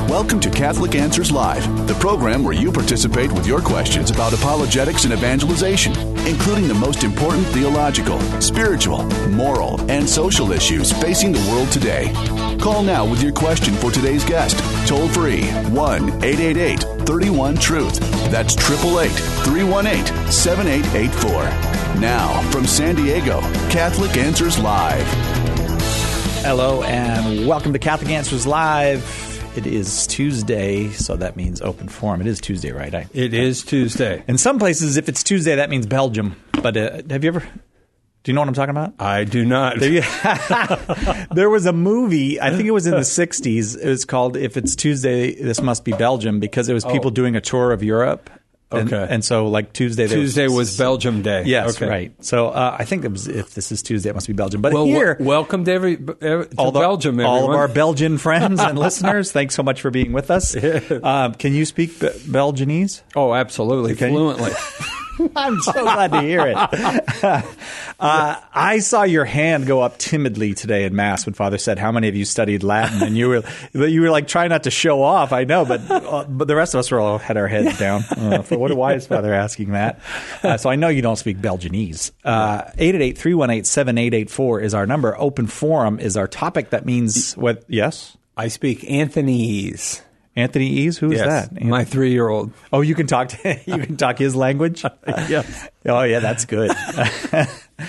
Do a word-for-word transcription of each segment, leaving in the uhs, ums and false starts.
Welcome to Catholic Answers Live, the program where you participate with your questions about apologetics and evangelization, including the most important theological, spiritual, moral, and social issues facing the world today. Call now with your question for today's guest. Toll free, one eight eight eight, three one, truth. That's eight eight eight, three one eight, seven eight eight four. Now, from San Diego, Catholic Answers Live. Hello and welcome to Catholic Answers Live. It is Tuesday, so that means open forum. It is Tuesday, right? I, it is Tuesday. In some places, if it's Tuesday, that means Belgium. But uh, have you ever... Do you know what I'm talking about? I do not. There, you, there was a movie, I think it was in the sixties. It was called If It's Tuesday, This Must Be Belgium, because it was people oh. doing a tour of Europe. And, okay. And so, like, Tuesday... Tuesday was, was Belgium Day. Yes, okay. right. So, uh, I think it was, if this is Tuesday, it must be Belgium. But well, here... W- welcome to, every, every, to all the, Belgium, everyone. All of our Belgian friends and listeners, thanks so much for being with us. Um, can you speak Be- Belgianese? Oh, absolutely. Can fluently. I'm so glad to hear it. uh, I saw your hand go up timidly today in Mass when Father said, "How many of you studied Latin?" And you were you were like trying not to show off. I know, but uh, but the rest of us were all had our heads down. Uh, so what? Why is Father asking that? Uh, so I know you don't speak Belgianese. Uh, eight eight eight, three one eight, seven eight eight four is our number. Open forum is our topic. That means what? Yes, I speak Anthonyese. Anthony Ease? Who is yes, that? Anthony? My three-year-old. Oh, you can talk to you can talk his language? Yes. Oh, yeah, that's good. uh,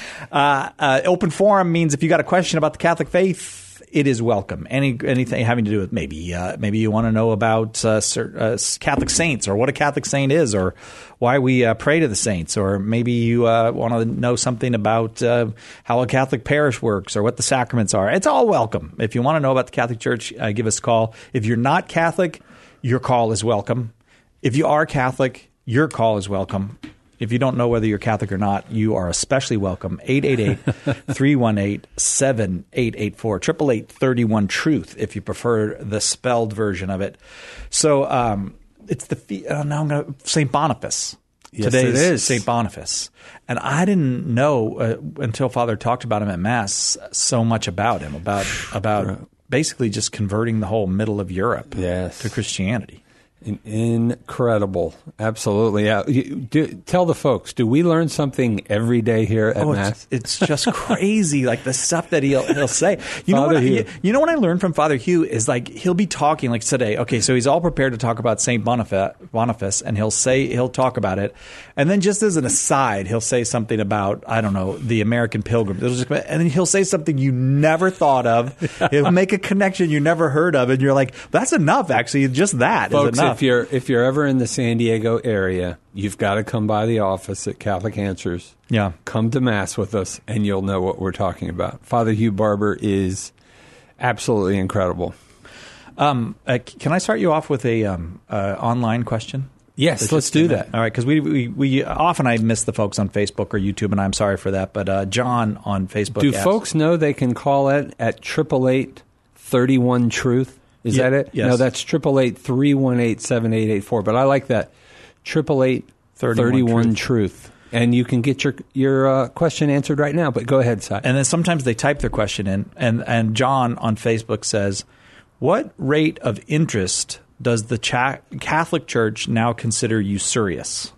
uh, open forum means if you got a question about the Catholic faith, it is welcome. Any anything having to do with maybe uh, maybe you want to know about uh, uh, Catholic saints or what a Catholic saint is or why we uh, pray to the saints, or maybe you uh, want to know something about uh, how a Catholic parish works or what the sacraments are. It's all welcome. If you want to know about the Catholic Church, uh, give us a call. If you're not Catholic, your call is welcome. If you are Catholic, your call is welcome. If you don't know whether you're Catholic or not, you are especially welcome. eight eight eight, three one eight, seven eight eight four. eight eight eight, three one, truth if you prefer the spelled version of it. So um, it's the uh, now I'm going to Saint Boniface. Yes, Today it is Saint Boniface. And I didn't know uh, until Father talked about him at Mass so much about him, about about basically just converting the whole middle of Europe yes. to Christianity. Incredible. Absolutely. Yeah. You, do, tell the folks, do we learn something every day here at oh, Mass? It's, it's just crazy, like the stuff that he'll he'll say. You know, what I, you, you know what I learned from Father Hugh is like he'll be talking like today. Okay, so he's all prepared to talk about Saint Boniface, Boniface, and he'll say he'll talk about it, and then just as an aside, he'll say something about I don't know the American Pilgrims, just, and then he'll say something you never thought of. He'll make a connection you never heard of, and you're like, that's enough. Actually, just that folks, is enough. If you're if you're ever in the San Diego area, you've got to come by the office at Catholic Answers. Yeah. Come to Mass with us, and you'll know what we're talking about. Father Hugh Barber is absolutely incredible. Um, uh, can I start you off with a um, uh, online question? Yes, let's do that. All right, because we, we we often I miss the folks on Facebook or YouTube, and I'm sorry for that. But uh, John on Facebook. Do asks, folks know they can call it at eight eight eight, three one, truth? Is yeah, that it? Yes. No, that's eight eight eight, three one eight, seven eight eight four. But I like that. eight eight eight, three one, truth. And you can get your your uh, question answered right now. But go ahead, Si. And then sometimes they type their question in. And, and John on Facebook says, what rate of interest does the cha- Catholic Church now consider usurious?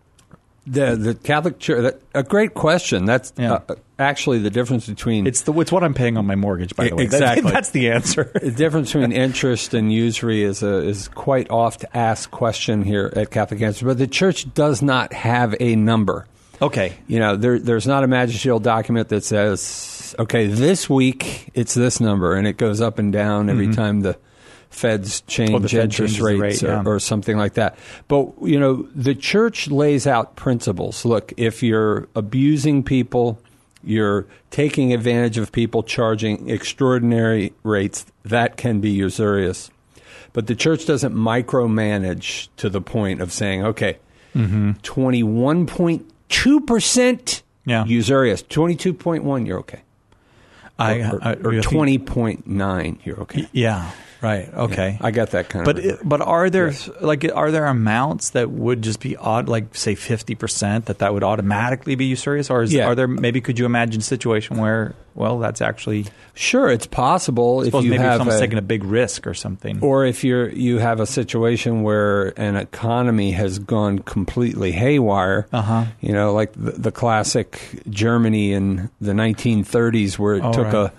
The the Catholic Church, that, a great question. That's yeah. uh, actually the difference between... It's the it's what I'm paying on my mortgage, by the way. Exactly. That, that's the answer. The difference between interest and usury is a is quite oft asked question here at Catholic Answers. But the Church does not have a number. Okay. You know, there there's not a magisterial document that says, okay, this week it's this number, and it goes up and down every mm-hmm. time the Feds change well, the Fed interest rates rate, yeah. or, or something like that. But, you know, the Church lays out principles. Look, if you're abusing people, you're taking advantage of people, charging extraordinary rates, that can be usurious. But the Church doesn't micromanage to the point of saying, okay, mm-hmm. twenty-one point two percent yeah. usurious, twenty-two point one, you're okay. I, or I, or, or twenty point nine, you're okay. Yeah. Right. Okay. Yeah, I got that kind but of. But but are there yes. like are there amounts that would just be odd, like say fifty percent, that that would automatically be usurious, or is, yeah. are there maybe could you imagine a situation where well that's actually sure it's possible I if you maybe have someone's a, taking a big risk or something, or if you're you have a situation where an economy has gone completely haywire. Uh-huh. You know, like the, the classic Germany in the nineteen thirties, where it oh, took right. a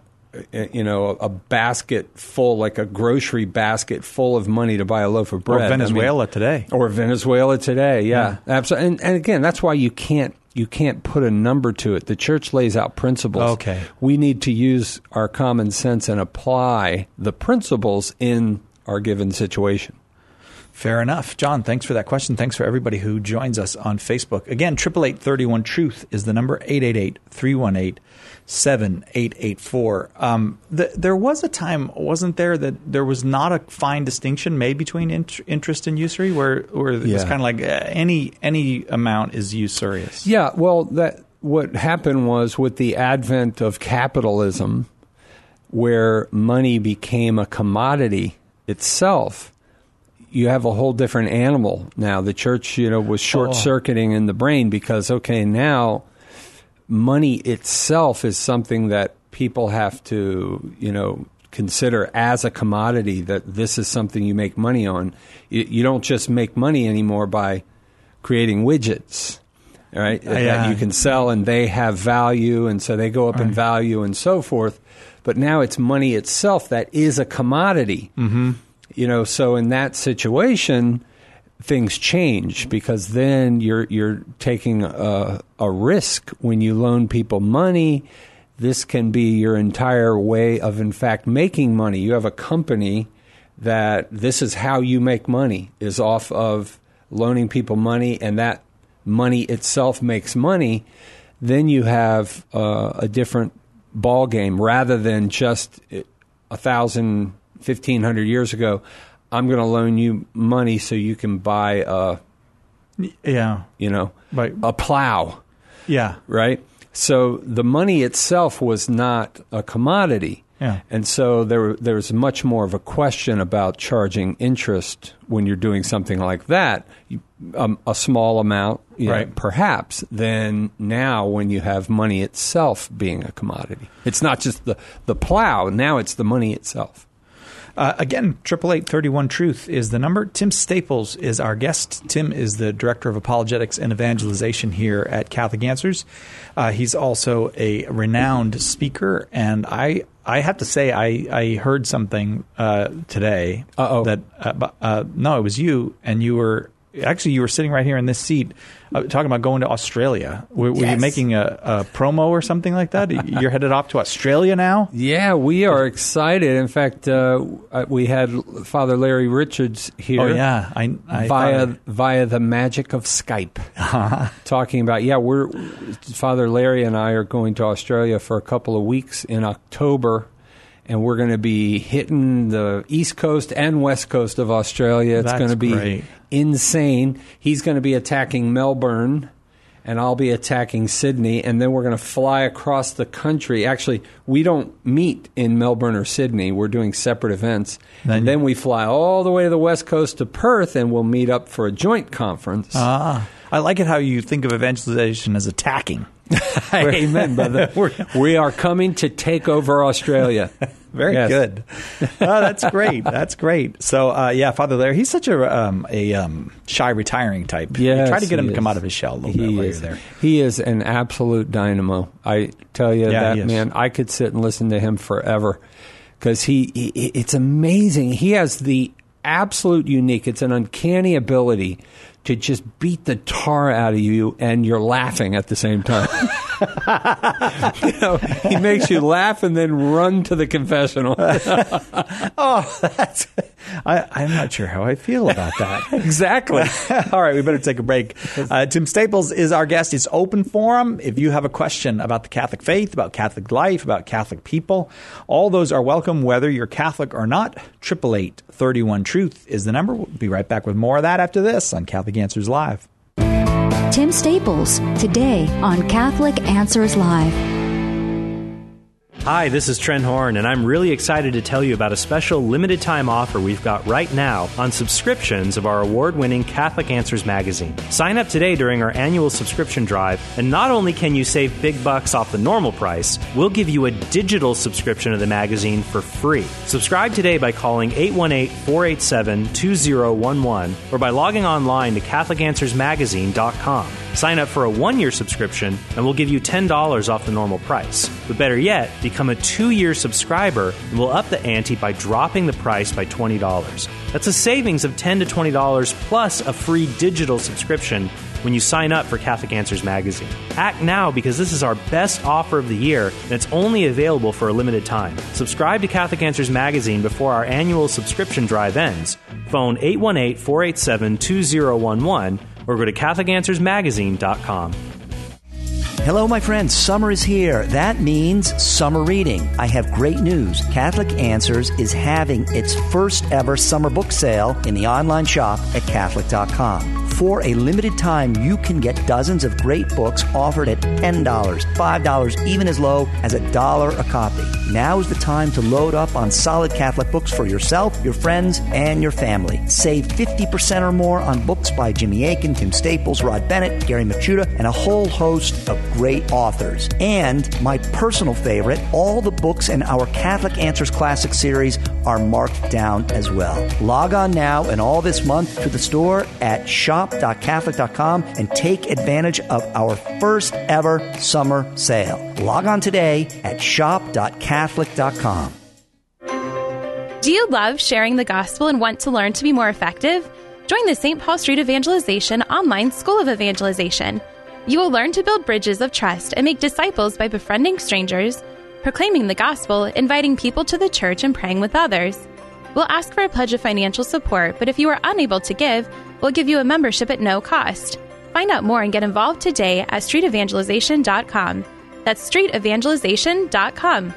you know, a basket full, like a grocery basket full of money to buy a loaf of bread. Or Venezuela I mean, today. Or Venezuela today, yeah. yeah. Absolutely. And, and again, that's why you can't you can't put a number to it. The church lays out principles. Okay. We need to use our common sense and apply the principles in our given situation. Fair enough. John, thanks for that question. Thanks for everybody who joins us on Facebook. Again, eight eight eight, three one, truth is the number, eight eight eight, three one eight, seven eight eight four. Um, the, there was a time, wasn't there, that there was not a fine distinction made between int- interest and usury, where, where it yeah. was kind of like uh, any any amount is usurious? Yeah, well, that what happened was with the advent of capitalism, where money became a commodity itself, you have a whole different animal now. The church, you know, was short-circuiting in the brain because, okay, now money itself is something that people have to, you know, consider as a commodity, that this is something you make money on. You, you don't just make money anymore by creating widgets, right, uh, yeah. that you can sell and they have value, and so they go up right. in value and so forth. But now it's money itself that is a commodity. Mm-hmm. You know, so in that situation, things change, because then you're you're taking a, a risk when you loan people money. This can be your entire way of, in fact, making money. You have a company that this is how you make money, is off of loaning people money, and that money itself makes money. Then you have uh, a different ball game, rather than just a thousand. fifteen hundred years ago, I'm going to loan you money so you can buy a, yeah, you know, right. a plow. Yeah. Right? So the money itself was not a commodity. Yeah. And so there there's much more of a question about charging interest when you're doing something like that, um, a small amount, you right. know, perhaps, than now when you have money itself being a commodity. It's not just the, the plow. Now it's the money itself. Uh, again, eight eight eight, three one, truth is the number. Tim Staples is our guest. Tim is the Director of Apologetics and Evangelization here at Catholic Answers. Uh, he's also a renowned speaker, and I I have to say I, I heard something uh, today Uh-oh. that uh, uh, no, it was you, and you were actually you were sitting right here in this seat uh, talking about going to Australia. Were, were yes. you making a, a promo or something like that? You're headed off to Australia now? Yeah, we are excited. In fact, uh, we had Father Larry Richards here. Oh yeah, I, I via thought... via the magic of Skype, talking about yeah, we're Father Larry and I are going to Australia for a couple of weeks in October. And we're going to be hitting the East Coast and West Coast of Australia. It's That's going to be great. insane. He's going to be attacking Melbourne, and I'll be attacking Sydney. And then we're going to fly across the country. Actually, we don't meet in Melbourne or Sydney. We're doing separate events. Then, and then we fly all the way to the West Coast to Perth, and we'll meet up for a joint conference. Ah, I like it how you think of evangelization as attacking. Amen, brother. We are coming to take over Australia. Very yes. good. Oh, that's great. That's great. So, uh, yeah, Father Larry, he's such a um, a um, shy, retiring type. Yes, try to get him he to come is. out of his shell a little he bit while is. you're there. He is an absolute dynamo. I tell you, Yeah, that he is. man, I could sit and listen to him forever, because he, he, it's amazing. He has the absolute unique, it's an uncanny ability to just beat the tar out of you, and you're laughing at the same time. You know, he makes you laugh and then run to the confessional. Oh, that's. I, I'm not sure how I feel about that. Exactly. All right, we better take a break. Uh, Tim Staples is our guest. It's open forum. If you have a question about the Catholic faith, about Catholic life, about Catholic people, all those are welcome, whether you're Catholic or not. eight eight eight, three one, truth is the number. We'll be right back with more of that after this on Catholic Answers Live. Tim Staples, today on Catholic Answers Live. Hi, this is Trent Horn, and I'm really excited to tell you about a special limited-time offer we've got right now on subscriptions of our award-winning Catholic Answers magazine. Sign up today during our annual subscription drive, and not only can you save big bucks off the normal price, we'll give you a digital subscription of the magazine for free. Subscribe today by calling eight one eight, four eight seven, two zero one one or by logging online to Catholic Answers Magazine dot com. Sign up for a one-year subscription, and we'll give you ten dollars off the normal price. But better yet, become a two-year subscriber, and we'll up the ante by dropping the price by twenty dollars. That's a savings of ten to twenty dollars plus a free digital subscription when you sign up for Catholic Answers Magazine. Act now, because this is our best offer of the year, and it's only available for a limited time. Subscribe to Catholic Answers Magazine before our annual subscription drive ends. Phone eight one eight, four eight seven, two zero one one or go to Catholic Answers Magazine dot com. Hello, my friends. Summer is here. That means summer reading. I have great news. Catholic Answers is having its first ever summer book sale in the online shop at Catholic dot com. For a limited time, you can get dozens of great books offered at ten dollars, five dollars, even as low as a dollar a copy. Now is the time to load up on solid Catholic books for yourself, your friends, and your family. Save fifty percent or more on books by Jimmy Akin, Tim Staples, Rod Bennett, Gary Machuda, and a whole host of great authors. And my personal favorite, all the books in our Catholic Answers Classic series are marked down as well. Log on now and all this month to the store at shop dot catholic dot com and take advantage of our first ever summer sale. Log on today at shop dot catholic dot com. Do you love sharing the gospel and want to learn to be more effective? Join the Saint Paul Street Evangelization online School of Evangelization. You will learn to build bridges of trust and make disciples by befriending strangers, proclaiming the gospel, inviting people to the church, and praying with others. We'll ask for a pledge of financial support, but if you are unable to give, we'll give you a membership at no cost. Find out more and get involved today at street evangelization dot com. That's street evangelization dot com.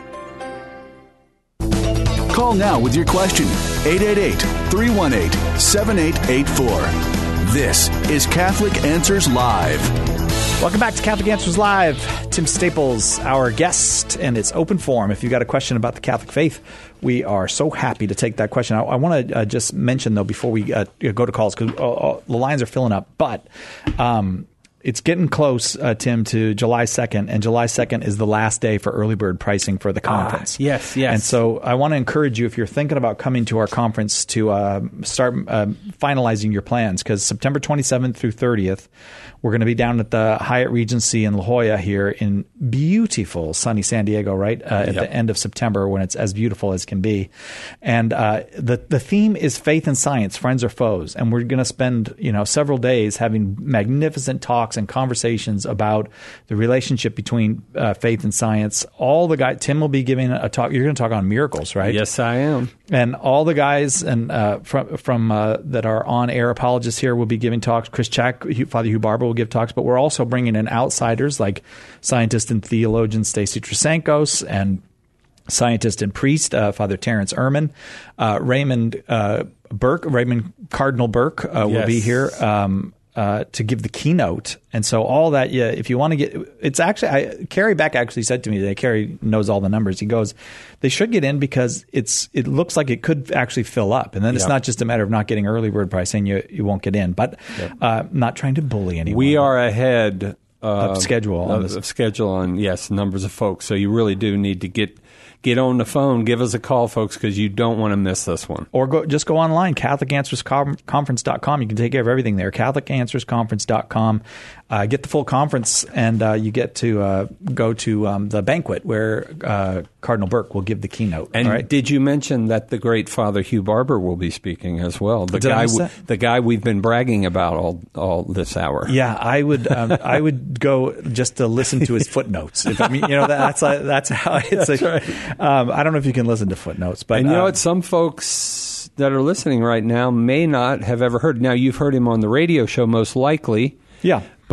Call now with your question. eight eight eight, three one eight, seven eight eight four. This is Catholic Answers Live. Welcome back to Catholic Answers Live. Tim Staples, our guest, and it's open forum. If you've got a question about the Catholic faith, we are so happy to take that question. I, I want to uh, just mention, though, before we uh, go to calls, because uh, uh, the lines are filling up, but um, it's getting close, uh, Tim, to July second, and July second is the last day for early bird pricing for the conference. Ah, yes, yes. And so I want to encourage you, if you're thinking about coming to our conference, to uh, start uh, finalizing your plans, because September twenty-seventh through thirtieth, we're going to be down at the Hyatt Regency in La Jolla here in beautiful sunny San Diego, right, uh, at yep. the end of September, when it's as beautiful as can be. And uh, the the theme is faith and science, friends or foes. And we're going to spend, you know, several days having magnificent talks and conversations about the relationship between uh, faith and science. All the guys, Tim will be giving a talk. You're going to talk on miracles, right? Yes, I am. And all the guys and uh, from from uh, that are on air apologists here will be giving talks. Chris Chack, Father Hugh Barber will give talks, but we're also bringing in outsiders like scientist and theologian Stacy Trasankos and scientist and priest uh, Father Terrence Ehrman, uh, Raymond uh, Burke, Raymond Cardinal Burke uh, will yes. be here. Um, Uh, to give the keynote. And so all that, yeah, if you want to get, it's actually, I, Carrie Beck actually said to me today, Carrie knows all the numbers. He goes, they should get in because it's, it looks like it could actually fill up. And then it's yep. not just a matter of not getting early bird pricing, you, you won't get in. But yep. uh, not trying to bully anyone. We are ahead uh, of schedule on of, this. of schedule on, yes, numbers of folks. So you really do need to get Get on the phone. Give us a call, folks, because you don't want to miss this one. Or go, just go online, Catholic Answers Conference dot com. You can take care of everything there, Catholic Answers Conference dot com. Uh, get the full conference, and uh, you get to uh, go to um, the banquet where uh, Cardinal Burke will give the keynote. And right? Did you mention that the great Father Hugh Barber will be speaking as well? The Did guy, I miss that? the guy we've been bragging about all all this hour. Yeah, I would um, I would go just to listen to his footnotes. If, I mean, you know, that's uh, that's how it's. That's a, right. um, I don't know if you can listen to footnotes, but and you um, know what? Some folks that are listening right now may not have ever heard. Now you've heard him on the radio show, most likely. Yeah, but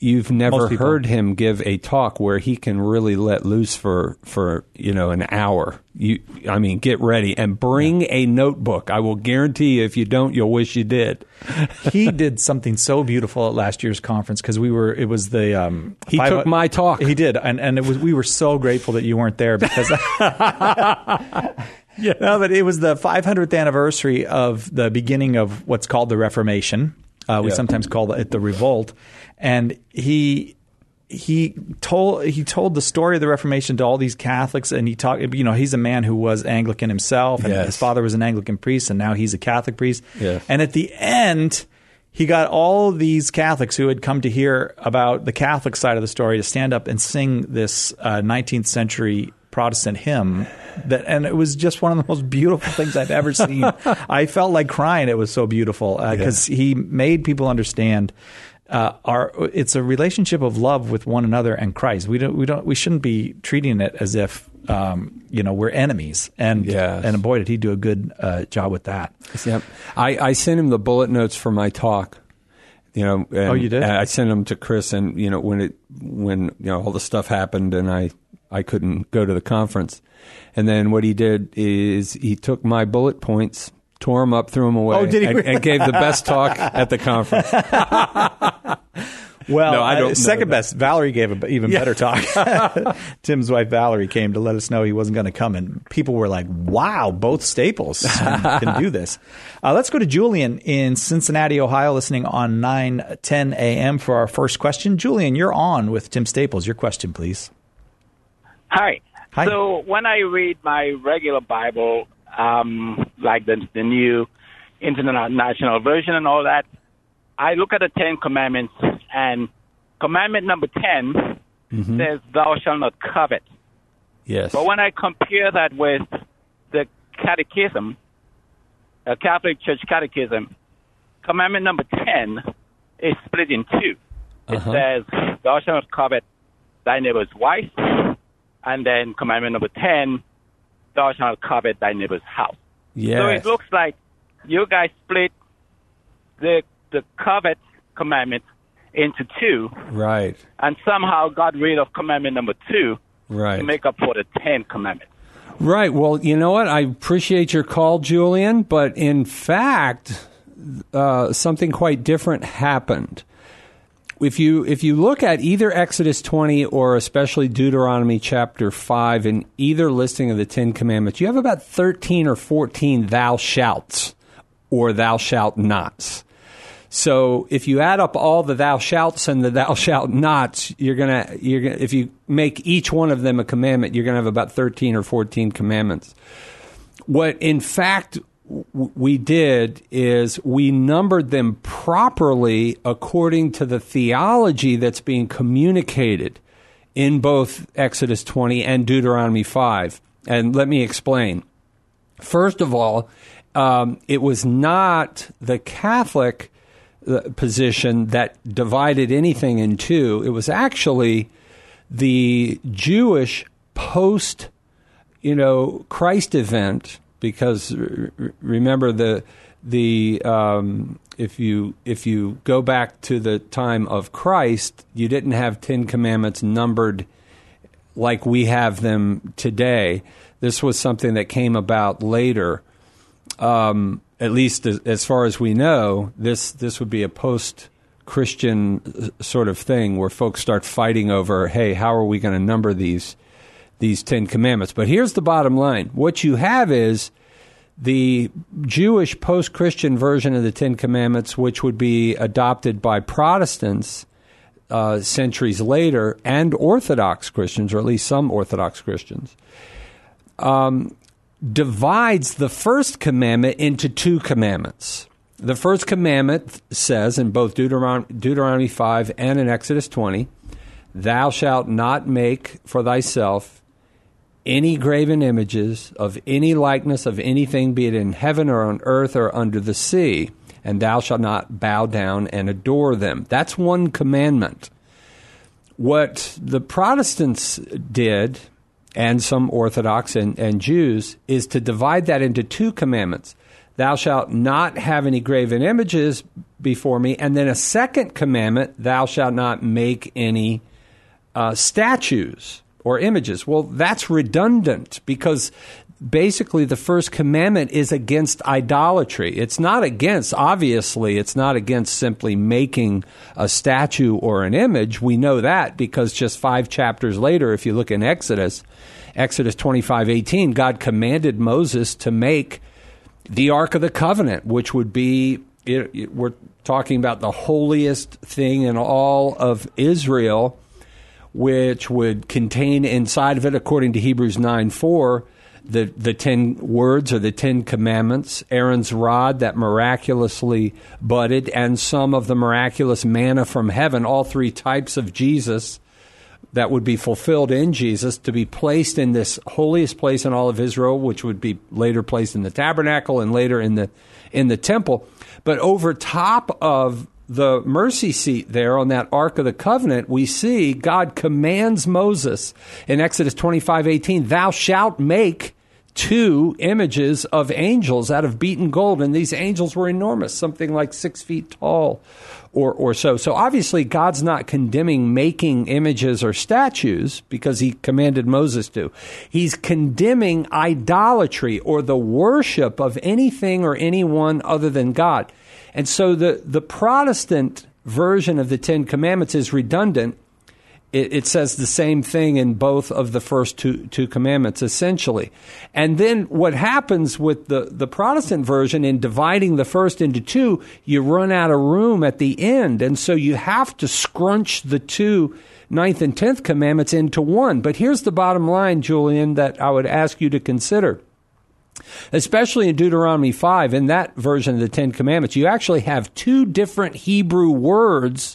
you've never Most people. heard him give a talk where he can really let loose for, for you know, an hour. You, I mean, get ready and bring a notebook. I will guarantee you, if you don't, you'll wish you did. He did something so beautiful at last year's conference because we were. It was the um, He five, took my talk. He did, and and it was. We were so grateful that you weren't there because. Yeah. No, but it was the five hundredth anniversary of the beginning of what's called the Reformation. Uh, we Yeah. sometimes call it the Revolt, and he he told he told the story of the Reformation to all these Catholics, and he talked. You know, he's a man who was Anglican himself, and Yes. his father was an Anglican priest, and now he's a Catholic priest. Yes. And at the end, he got all these Catholics who had come to hear about the Catholic side of the story to stand up and sing this uh, nineteenth century Protestant hymn. That, and it was just one of the most beautiful things I've ever seen. I felt like crying. It was so beautiful because uh, yeah. he made people understand uh, our. It's a relationship of love with one another and Christ. We don't. We don't. We shouldn't be treating it as if um, you know we're enemies. And yes. and boy, did he do a good uh, job with that. Yep. I, I sent him the bullet notes for my talk. You know. And, oh, you did? I sent them to Chris, and you know when it when you know all the stuff happened, and I I couldn't go to the conference. And then what he did is he took my bullet points, tore them up, threw them away, oh, did he? and, and gave the best talk at the conference. Well, no, I don't uh, second that. best. Valerie gave an even yeah. better talk. Tim's wife Valerie came to let us know he wasn't going to come, and people were like, "Wow, both Staples can do this." Uh, let's go to Julian in Cincinnati, Ohio, listening on nine ten a.m. for our first question. Julian, you're on with Tim Staples. Your question, please. Hi. Hi. So when I read my regular Bible, um, like the, the new International Version and all that, I look at the Ten Commandments, and commandment number ten mm-hmm. says, "Thou shalt not covet." Yes. But when I compare that with the Catechism, the Catholic Church Catechism, commandment number ten is split in two. It uh-huh. says, "Thou shalt not covet thy neighbor's wife." And then commandment number ten, "Thou shalt not covet thy neighbor's house." Yes. So it looks like you guys split the the covet commandment into two. Right. And somehow got rid of commandment number two right. to make up for the ten commandments. Right. Well, you know what? I appreciate your call, Julian, but in fact, uh, something quite different happened. If you if you look at either Exodus twenty or especially Deuteronomy chapter five in either listing of the Ten Commandments, you have about thirteen or fourteen thou shalts or thou shalt nots. So if you add up all the thou shalts and the thou shalt nots, you're gonna you're gonna if you make each one of them a commandment, you're gonna have about thirteen or fourteen commandments. What in fact we did is we numbered them properly according to the theology that's being communicated in both Exodus twenty and Deuteronomy five. And let me explain. First of all, um, it was not the Catholic position that divided anything in two. It was actually the Jewish post, you know, Christ event. Because remember the the um, if you if you go back to the time of Christ, you didn't have Ten Commandments numbered like we have them today. This was something that came about later. Um, at least as, as far as we know, this this would be a post-Christian sort of thing where folks start fighting over, hey, how are we going to number these? these Ten Commandments. But here's the bottom line. What you have is the Jewish post-Christian version of the Ten Commandments, which would be adopted by Protestants uh, centuries later, and Orthodox Christians, or at least some Orthodox Christians, um, divides the first commandment into two commandments. The first commandment says in both Deuteron- Deuteronomy five and in Exodus twenty, "Thou shalt not make for thyself any graven images of any likeness of anything, be it in heaven or on earth or under the sea, and thou shalt not bow down and adore them." That's one commandment. What the Protestants did, and some Orthodox and, and Jews, is to divide that into two commandments. thou shalt not have any graven images before me. And then a second commandment, thou shalt not make any uh, statues or images. Well, that's redundant because basically the first commandment is against idolatry. It's not against, obviously, it's not against simply making a statue or an image. We know that because just five chapters later, if you look in Exodus, Exodus twenty-five eighteen, God commanded Moses to make the Ark of the Covenant, which would be, it, it, we're talking about the holiest thing in all of Israel, which would contain inside of it, according to Hebrews nine four, the, the ten words or the ten commandments, Aaron's rod that miraculously budded, and some of the miraculous manna from heaven, all three types of Jesus that would be fulfilled in Jesus to be placed in this holiest place in all of Israel, which would be later placed in the tabernacle and later in the in the temple. But over top of the mercy seat there on that Ark of the Covenant, we see God commands Moses in Exodus twenty-five eighteen, thou shalt make two images of angels out of beaten gold. And these angels were enormous, something like six feet tall or, or so. So obviously God's not condemning making images or statues because he commanded Moses to. He's condemning idolatry or the worship of anything or anyone other than God. And so the, the Protestant version of the Ten Commandments is redundant. It, it says the same thing in both of the first two, two commandments, essentially. And then what happens with the, the Protestant version in dividing the first into two, you run out of room at the end. And so you have to scrunch the two ninth and tenth commandments into one. But here's the bottom line, Julian, that I would ask you to consider. Especially in Deuteronomy five, in that version of the Ten Commandments, you actually have two different Hebrew words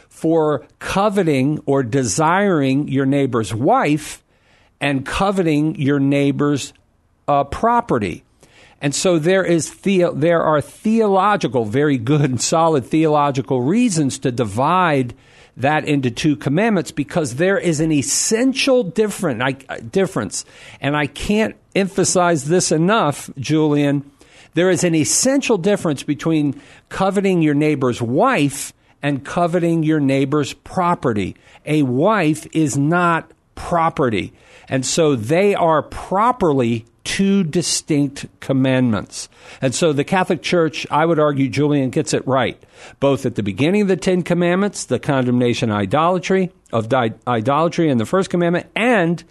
for coveting or desiring your neighbor's wife and coveting your neighbor's uh, property. And so there is the, there are theological, very good and solid theological reasons to divide that into two commandments because there is an essential different, I, difference. And I can't emphasize this enough, Julian. There is an essential difference between coveting your neighbor's wife and coveting your neighbor's property. A wife is not property. And so they are properly two distinct commandments. And so the Catholic Church, I would argue, Julian, gets it right, both at the beginning of the Ten Commandments, the condemnation of idolatry, of di- idolatry in the first commandment, and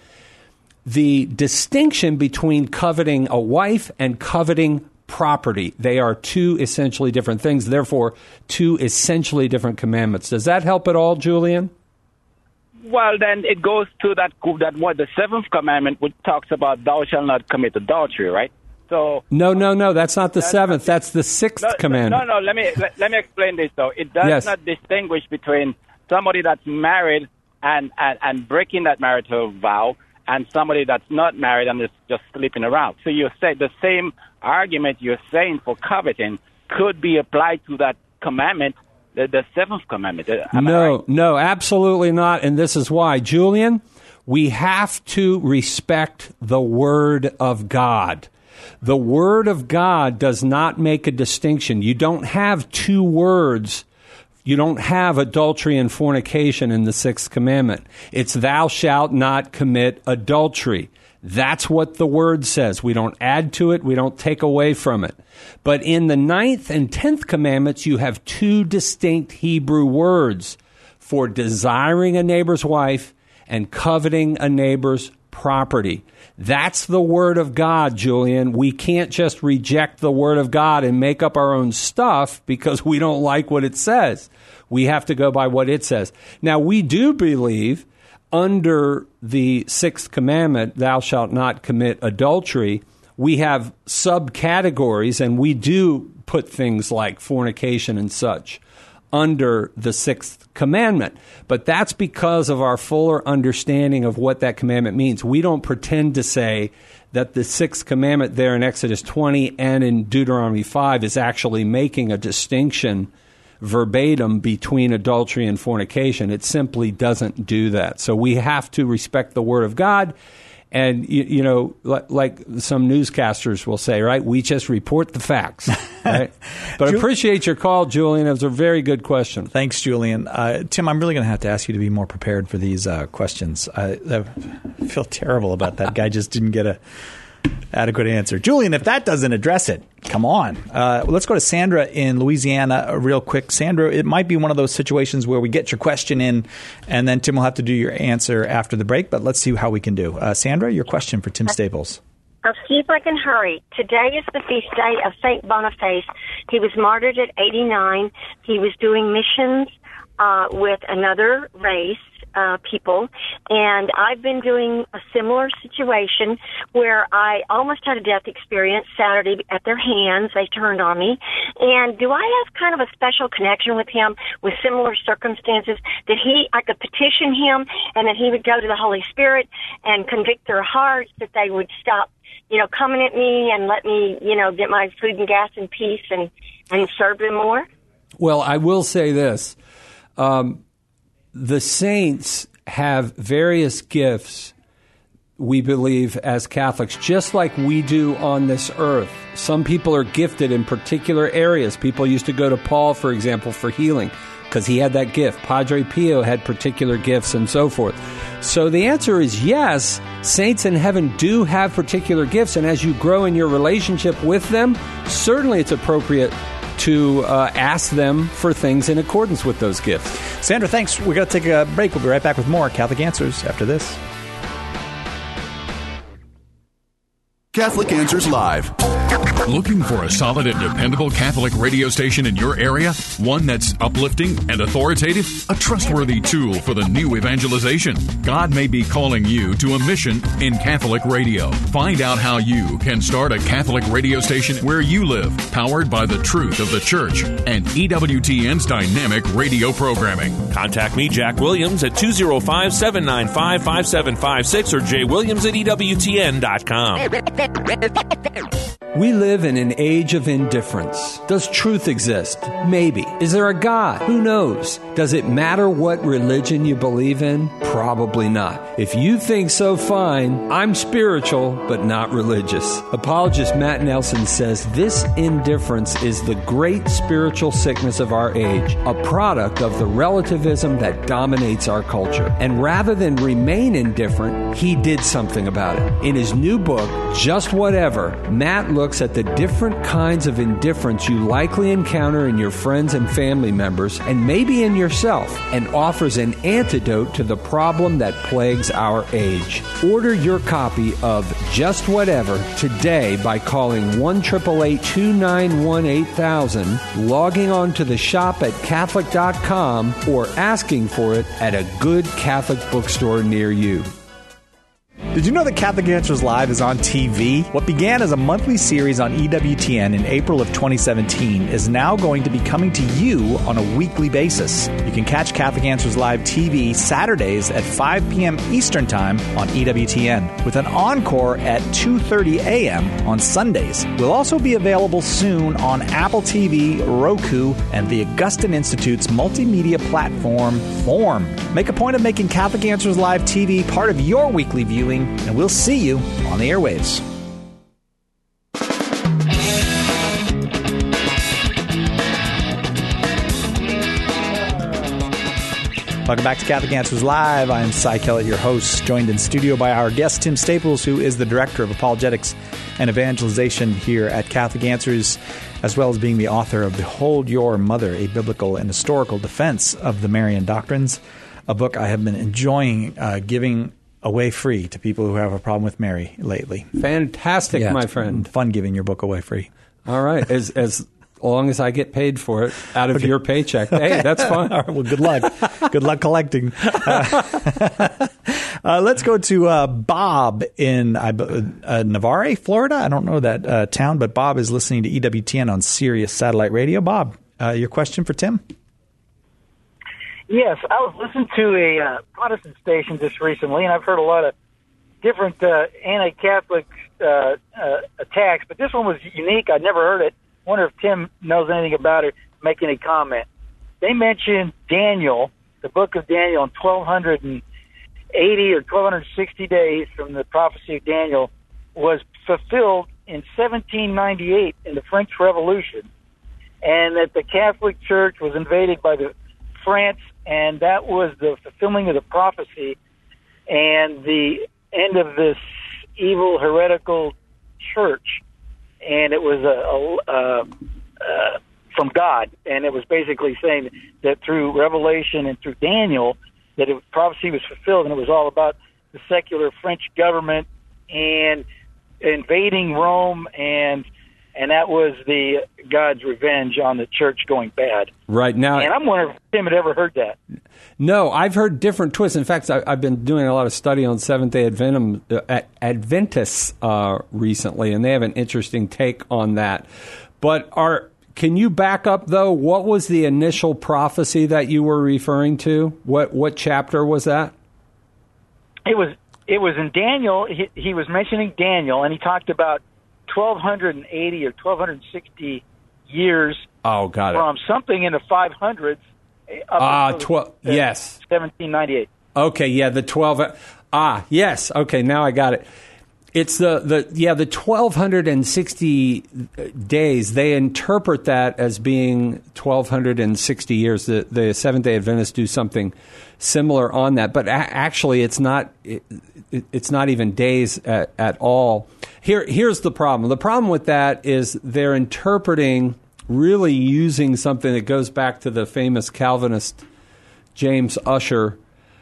the distinction between coveting a wife and coveting property. They are two essentially different things, therefore, two essentially different commandments. Does that help at all, Julian? Well, then it goes to that that what the seventh commandment, which talks about thou shalt not commit adultery, right? So no, no, no, that's not the that's seventh. Not, that's the sixth no, commandment. No, no, let me let, let me explain this though. It does yes. not distinguish between somebody that's married and, and and breaking that marital vow and somebody that's not married and is just sleeping around. So you say the same argument you're saying for coveting could be applied to that commandment. The, the seventh commandment. Am no, right? no, absolutely not. And this is why. Julian, we have to respect the Word of God. The Word of God does not make a distinction. You don't have two words. You don't have adultery and fornication in the sixth commandment. It's thou shalt not commit adultery. That's what the Word says. We don't add to it. We don't take away from it. But in the ninth and tenth commandments, you have two distinct Hebrew words for desiring a neighbor's wife and coveting a neighbor's property. That's the Word of God, Julian. We can't just reject the Word of God and make up our own stuff because we don't like what it says. We have to go by what it says. Now, we do believe under the sixth commandment, thou shalt not commit adultery, we have subcategories, and we do put things like fornication and such under the sixth commandment. But that's because of our fuller understanding of what that commandment means. We don't pretend to say that the sixth commandment there in Exodus twenty and in Deuteronomy five is actually making a distinction verbatim between adultery and fornication. It simply doesn't do that. So we have to respect the Word of God, And, you, you know, like, like some newscasters will say, right, we just report the facts, right? But I appreciate your call, Julian. It was a very good question. Thanks, Julian. Uh, Tim, I'm really going to have to ask you to be more prepared for these uh, questions. I, I feel terrible about that guy just didn't get a adequate answer. Julian, if that doesn't address it, come on. Uh, well, let's go to Sandra in Louisiana uh, real quick. Sandra, it might be one of those situations where we get your question in, and then Tim will have to do your answer after the break, but let's see how we can do. Uh, Sandra, your question for Tim Staples. I'll see if I can hurry. Today is the feast day of Saint Boniface. He was martyred at eighty-nine. He was doing missions uh, with another race. Uh, people, and I've been doing a similar situation where I almost had a death experience Saturday at their hands. They turned on me. And do I have kind of a special connection with him with similar circumstances that he, I could petition him and that he would go to the Holy Spirit and convict their hearts, that they would stop, you know, coming at me and let me, you know, get my food and gas in peace and, and serve them more? Well, I will say this. Um, The saints have various gifts, we believe, as Catholics, just like we do on this earth. Some people are gifted in particular areas. People used to go to Paul, for example, for healing, because he had that gift. Padre Pio had particular gifts and so forth. So the answer is yes, saints in heaven do have particular gifts, and as you grow in your relationship with them, certainly it's appropriate to uh, ask them for things in accordance with those gifts. Sandra, thanks. We're going to take a break. We'll be right back with more Catholic Answers after this. Catholic Answers Live. Looking for a solid and dependable Catholic radio station in your area? One that's uplifting and authoritative? A trustworthy tool for the new evangelization? God may be calling you to a mission in Catholic radio. Find out how you can start a Catholic radio station where you live, powered by the truth of the Church and E W T N's dynamic radio programming. Contact me, Jack Williams, at two oh five, seven nine five, five seven five six or jwilliams at E W T N dot com. We live in an age of indifference. Does truth exist? Maybe. Is there a God? Who knows? Does it matter what religion you believe in? Probably not. If you think so, fine. I'm spiritual, but not religious. Apologist Matt Nelson says this indifference is the great spiritual sickness of our age, a product of the relativism that dominates our culture. And rather than remain indifferent, he did something about it. In his new book, Just Whatever, Matt looks at the different kinds of indifference you likely encounter in your friends and family members, and maybe in yourself, and offers an antidote to the problem that plagues our age. Order your copy of Just Whatever today by calling one eight eight eight, two nine one, eight thousand, logging on to the shop at Catholic dot com, or asking for it at a good Catholic bookstore near you. Did you know that Catholic Answers Live is on T V? What began as a monthly series on E W T N in April of twenty seventeen is now going to be coming to you on a weekly basis. You can catch Catholic Answers Live T V Saturdays at five p.m. Eastern Time on E W T N, with an encore at two thirty a.m. on Sundays. We'll also be available soon on Apple T V, Roku, and the Augustine Institute's multimedia platform, Form. Make a point of making Catholic Answers Live T V part of your weekly viewing, and we'll see you on the airwaves. Welcome back to Catholic Answers Live. I'm Cy Kellett, your host, joined in studio by our guest, Tim Staples, who is the Director of Apologetics and Evangelization here at Catholic Answers, as well as being the author of Behold Your Mother, a Biblical and Historical Defense of the Marian Doctrines, a book I have been enjoying uh, giving away free to people who have a problem with Mary lately. Fantastic, yeah, my friend. Fun giving your book away free. All right. As as long as I get paid for it out of okay. your paycheck. Hey, that's fine. All right, well, good luck. Good luck collecting. Uh, uh, let's go to uh, Bob in uh, uh, Navarre, Florida. I don't know that uh, town, but Bob is listening to E W T N on Sirius Satellite Radio. Bob, uh, your question for Tim? Yes, I was listening to a uh, Protestant station just recently, and I've heard a lot of different uh, anti-Catholic uh, uh, attacks, but this one was unique. I'd never heard it. I wonder if Tim knows anything about it, make any comment. They mentioned Daniel, the book of Daniel in twelve eighty or twelve sixty days from the prophecy of Daniel was fulfilled in seventeen ninety-eight in the French Revolution, and that the Catholic Church was invaded by the France, and that was the fulfilling of the prophecy and the end of this evil heretical church. And it was a, a, a, a from God, and it was basically saying that through Revelation and through Daniel, that it, prophecy was fulfilled, and it was all about the secular French government and invading Rome, and and that was the God's revenge on the church going bad. Right now, and I'm wondering if Tim had ever heard that. No, I've heard different twists. In fact, I, I've been doing a lot of study on Seventh-day Adventum, uh, Adventists uh, recently, and they have an interesting take on that. But are Can you back up, though? What was the initial prophecy that you were referring to? What what chapter was that? It was it was in Daniel. He, he was mentioning Daniel, and he talked about twelve eighty or twelve sixty years. Oh, got it. From something in the five hundreds. Ah, uh, twelve. Yes, seventeen ninety-eight. Okay, yeah, the twelve. Ah, yes. Okay, now I got it. It's the, the yeah the twelve sixty days. They interpret that as being twelve sixty years. The the Seventh Day Adventists do something similar on that, but a- actually it's not it, it, it's not even days at, at all. Here here's the problem. The problem with that is they're interpreting, really using something that goes back to the famous Calvinist James Ussher.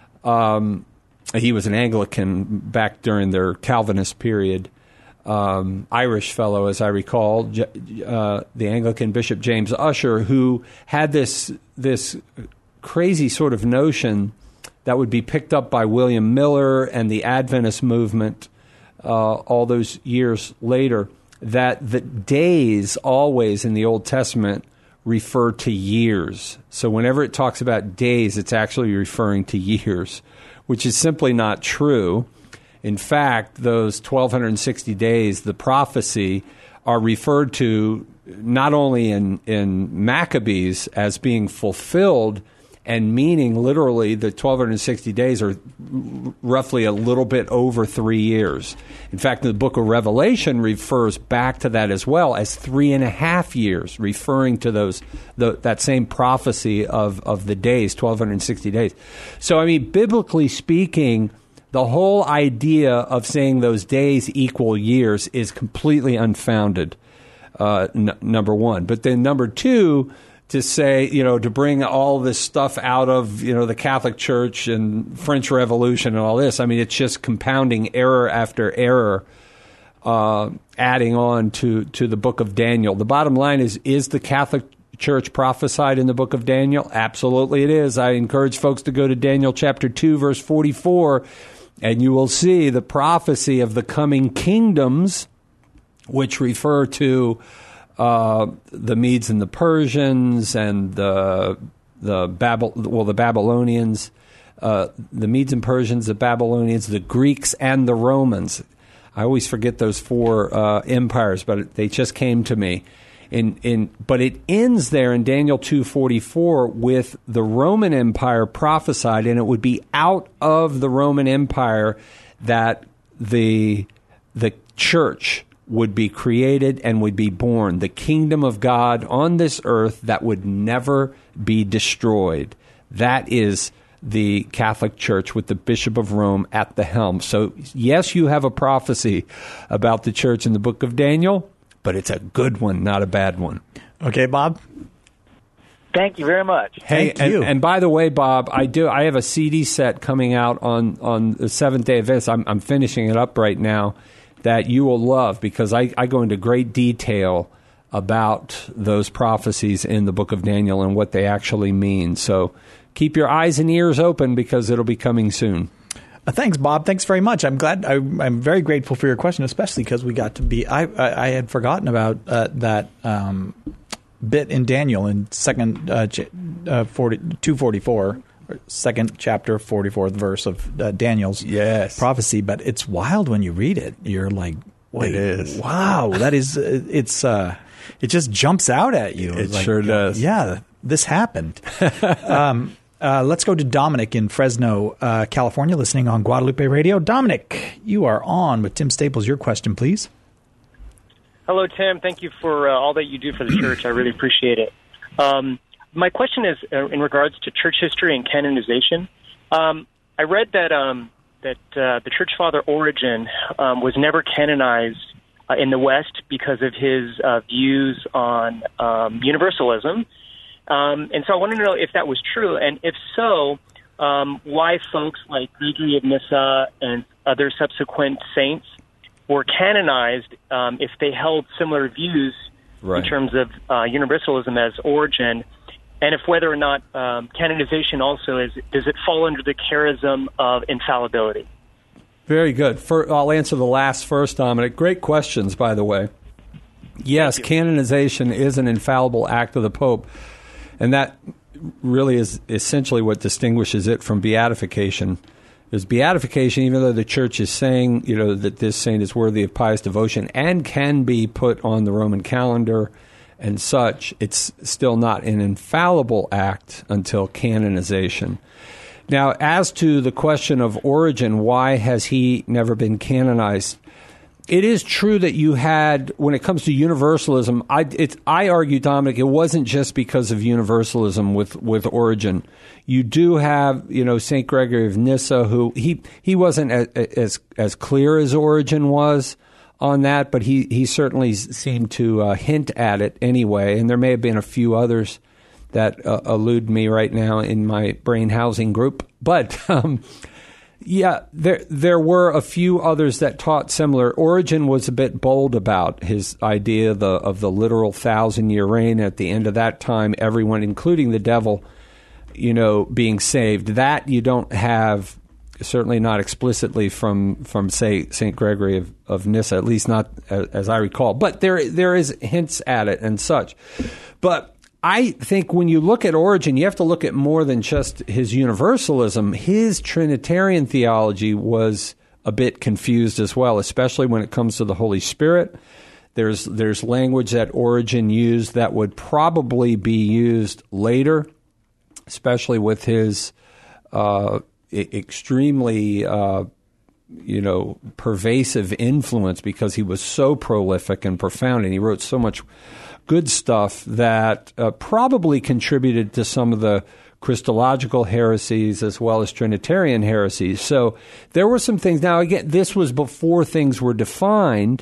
Um, He was an Anglican back during their Calvinist period, um, Irish fellow, as I recall, uh, the Anglican Bishop James Ussher, who had this this crazy sort of notion that would be picked up by William Miller and the Adventist movement uh, all those years later, that the days always in the Old Testament refer to years. So whenever it talks about days, it's actually referring to years, which is simply not true. In fact, those twelve sixty days, the prophecy, are referred to not only in, in Maccabees as being fulfilled and meaning literally the twelve sixty days are roughly a little bit over three years. In fact, the book of Revelation refers back to that as well as three and a half years, referring to those the, that same prophecy of, of the days, twelve sixty days. So, I mean, biblically speaking, the whole idea of saying those days equal years is completely unfounded, uh, n- number one. But then number two, to say, you know, to bring all this stuff out of, you know, the Catholic Church and French Revolution and all this, I mean, it's just compounding error after error, uh, adding on to, to the book of Daniel. The bottom line is, is the Catholic Church prophesied in the book of Daniel? Absolutely it is. I encourage folks to go to Daniel chapter two, verse forty-four, and you will see the prophecy of the coming kingdoms, which refer to Uh, the Medes and the Persians and the the Babel well the Babylonians, uh, the Medes and Persians, the Babylonians, the Greeks, and the Romans. I always forget those four uh, empires, but they just came to me. In in but it ends there in Daniel two forty-four with the Roman Empire prophesied, and it would be out of the Roman Empire that the the church would be created and would be born, the kingdom of God on this earth that would never be destroyed. That is the Catholic Church with the Bishop of Rome at the helm. So, yes, you have a prophecy about the church in the book of Daniel, but it's a good one, not a bad one. Okay, Bob? Thank you very much. Hey, Thank and, you. and by the way, Bob, I do. I have a C D set coming out on, on the Seventh-day Adventist. I'm, I'm finishing it up right now, that you will love, because I, I go into great detail about those prophecies in the book of Daniel and what they actually mean. So keep your eyes and ears open, because it'll be coming soon. Uh, thanks, Bob. Thanks very much. I'm glad. I, I'm very grateful for your question, especially because we got to be. I I, I had forgotten about uh, that um, bit in Daniel in second uh, uh, forty two forty four. Second chapter, forty-fourth verse of uh, Daniel's yes. prophecy, but it's wild when you read it. You're like, wait, it is. Wow, that is, uh, it's, uh, it just jumps out at you. It like, sure does. Yeah, this happened. um, Uh, let's go to Dominic in Fresno, uh, California, listening on Guadalupe Radio. Dominic, you are on with Tim Staples. Your question, please. Hello, Tim. Thank you for uh, all that you do for the church. I really appreciate it. Um, my question is uh, in regards to church history and canonization. Um, I read that um, that uh, the church father Origen um, was never canonized uh, in the West because of his uh, views on um, universalism. Um, and so I wanted to know if that was true, and if so, um, why folks like Gregory of Nyssa and other subsequent saints were canonized um, if they held similar views right. in terms of uh, universalism as Origen, and if whether or not um, canonization also is, does it fall under the charism of infallibility? Very good. For, I'll answer the last first, Dominic. Great questions, by the way. Yes, canonization is an infallible act of the Pope, and that really is essentially what distinguishes it from beatification. Is beatification, even though the church is saying, you know, that this saint is worthy of pious devotion and can be put on the Roman calendar and such, it's still not an infallible act until canonization. Now, as to the question of Origen, why has he never been canonized? It is true that you had, when it comes to universalism, I, it, I argue, Dominic, it wasn't just because of universalism with, with Origen. You do have, you know, Saint Gregory of Nyssa, who he he wasn't as as, as clear as Origen was on that, but he, he certainly seemed to uh, hint at it anyway. And there may have been a few others that uh, elude me right now in my brain housing group, but. Um, Yeah, there there were a few others that taught similar. Origen was a bit bold about his idea of the, of the literal thousand-year reign. At the end of that time, everyone, including the devil, you know, being saved. That you don't have, certainly not explicitly from, from say, Saint Gregory of, of Nyssa, at least not as, as I recall. But there there is hints at it and such. But I think when you look at Origen, you have to look at more than just his universalism. His Trinitarian theology was a bit confused as well, especially when it comes to the Holy Spirit. There's there's language that Origen used that would probably be used later, especially with his uh, extremely uh, you know pervasive influence, because he was so prolific and profound, and he wrote so much good stuff that uh, probably contributed to some of the Christological heresies as well as Trinitarian heresies. So there were some things. Now, again, this was before things were defined,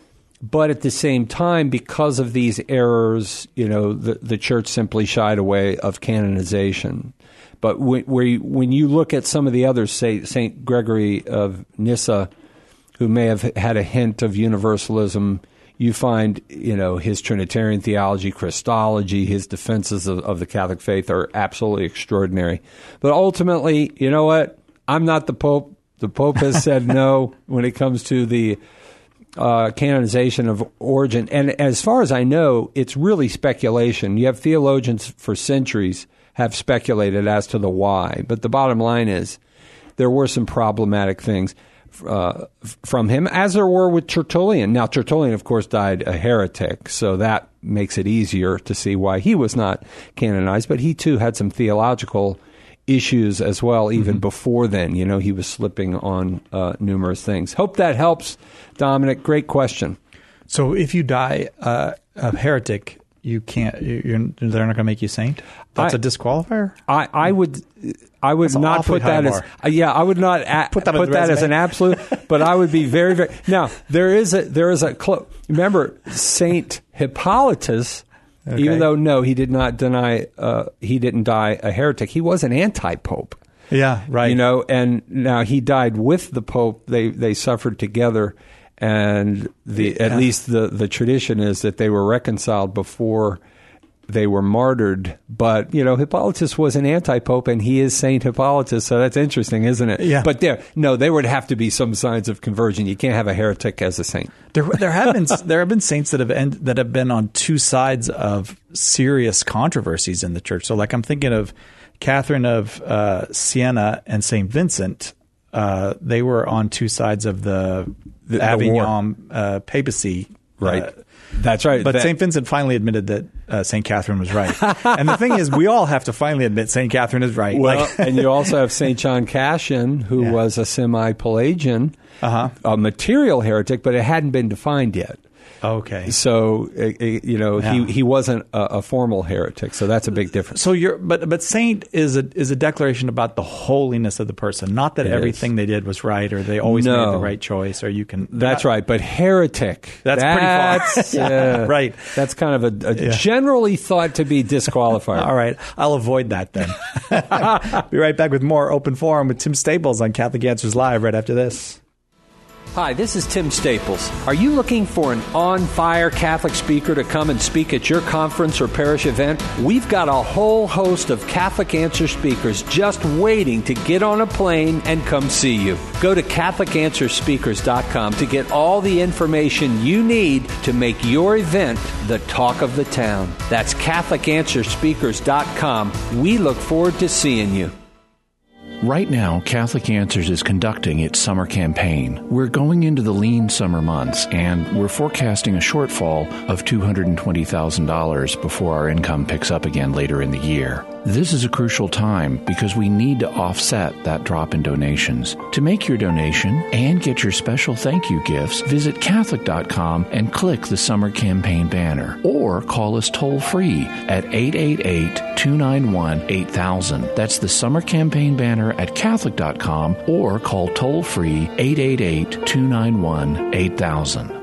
but at the same time, because of these errors, you know, the, the church simply shied away of canonization. But when, where, when you look at some of the others, say Saint Gregory of Nyssa, who may have had a hint of universalism, you find, you know, his Trinitarian theology, Christology, his defenses of, of the Catholic faith are absolutely extraordinary. But ultimately, you know what? I'm not the Pope. The Pope has said no when it comes to the uh, canonization of Origen. And as far as I know, it's really speculation. You have theologians for centuries have speculated as to the why. But the bottom line is there were some problematic things Uh, from him, as there were with Tertullian. Now, Tertullian, of course, died a heretic, so that makes it easier to see why he was not canonized. But he, too, had some theological issues as well, even mm-hmm. before then. You know, he was slipping on uh, numerous things. Hope that helps, Dominic. Great question. So if you die uh, a heretic, you can't. You're, they're not going to make you saint. That's I, a disqualifier. I, I would. I would That's not put that as. Uh, yeah, I would not a, put that, put that as an absolute. But I would be very, very. Now there is a there is a. Clo- remember, Saint Hippolytus. Okay. Even though no, he did not deny. Uh, he didn't die a heretic. He was an anti-pope. Yeah, right. You know, and now he died with the Pope. They they suffered together. And the yeah. at least the, the tradition is that they were reconciled before they were martyred. But, you know, Hippolytus was an anti-pope, and he is Saint Hippolytus, so that's interesting, isn't it? Yeah. But there, no, there would have to be some signs of conversion. You can't have a heretic as a saint. There, there have been there have been saints that have end, that have been on two sides of serious controversies in the church. So, like, I'm thinking of Catherine of uh, Siena and Saint Vincent. Uh, they were on two sides of the, the Avignon uh, papacy, right? Uh, That's right. But that, Saint Vincent finally admitted that uh, Saint Catherine was right. And the thing is, we all have to finally admit Saint Catherine is right. Well, like, and you also have Saint John Cassian, who yeah. was a semi-Pelagian, uh-huh. a material heretic, but it hadn't been defined yet. Okay. So, uh, you know, yeah. he, he wasn't a, a formal heretic, so that's a big difference. So you're, but but saint is a is a declaration about the holiness of the person, not that it everything is. they did was right or they always no. made the right choice or you can. That's not, right, but heretic. That's, that's pretty far. yeah, right. That's kind of a, a yeah. generally thought to be disqualified. All right, I'll avoid that then. Be right back with more Open Forum with Tim Staples on Catholic Answers Live right after this. Hi, this is Tim Staples. Are you looking for an on-fire Catholic speaker to come and speak at your conference or parish event? We've got a whole host of Catholic Answer speakers just waiting to get on a plane and come see you. Go to Catholic Answer Speakers dot com to get all the information you need to make your event the talk of the town. That's Catholic Answer Speakers dot com. We look forward to seeing you. Right now, Catholic Answers is conducting its summer campaign. We're going into the lean summer months, and we're forecasting a shortfall of two hundred twenty thousand dollars before our income picks up again later in the year. This is a crucial time because we need to offset that drop in donations. To make your donation and get your special thank you gifts, visit Catholic dot com and click the summer campaign banner, or call us toll-free at eight eight eight, two nine one, eight thousand. That's the summer campaign banner at Catholic dot com, or call toll-free eight eight eight, two nine one, eight thousand.